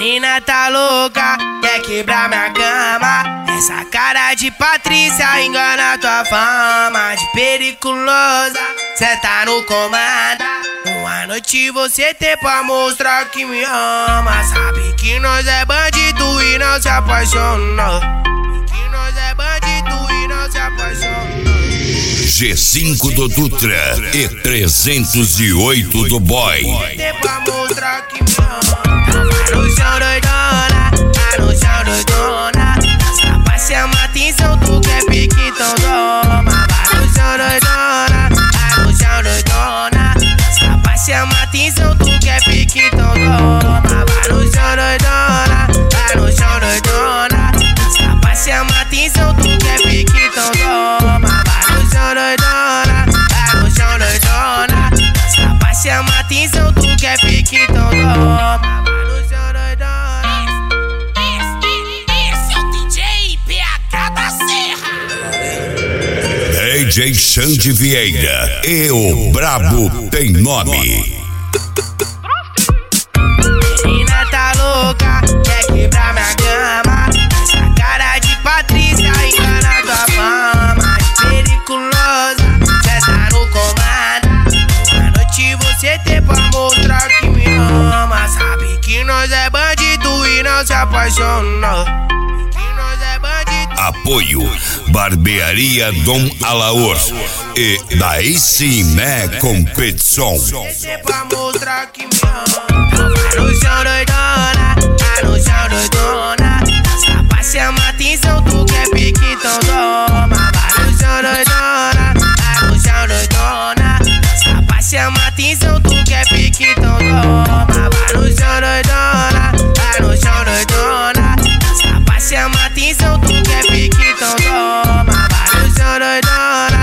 Menina tá louca, quer quebrar minha cama. Essa cara de Patrícia engana tua fama de periculosa. Cê tá no comando. Uma noite você tem pra mostrar que me ama. Sabe que nós é bandido e não se apaixona. Que nós é bandido e não se apaixona. G5 do Dutra e 308 do Boy. Tem pra mostrar que me ama. Vai no chão doidona, vai no chão doidona. Essa vai chamar atenção, tu quer pique, então toma. Vai no chão doidona, vai no chão doidona. Essa vai chamar atenção, tu quer pique, então toma. Vai no chão doidona, vai no chão doidona. Essa vai chamar atenção, tu quer pique, então toma. Vai no chão doidona, vai no chão doidona. Essa vai chamar atenção, tu quer pique, então toma. DJ Xande Vieira e o Brabo tem nome. Menina tá louca, quer quebrar minha cama. Essa cara de Patrícia engana tua fama de periculosa. Cê tá no comando. Uma noite você tem pra mostrar que me ama. Sabe que nós é bandido e não se apaixona. Apoio Barbearia Dom Alaor e Daí Sim é Competição. Pra mostrar que me ama. Vai no chão doidona, vai no chão doidona. Essa vai chamar atenção, tu quer pique, então toma. Vai no chão doidona, vai no chão doidona. Essa vai chamar atenção, tu quer pique, então toma. Vai no chão doidona, vai no chão doidona. Essa vai chamar atenção, tu quer pique, então toma. Vai no chão doidona.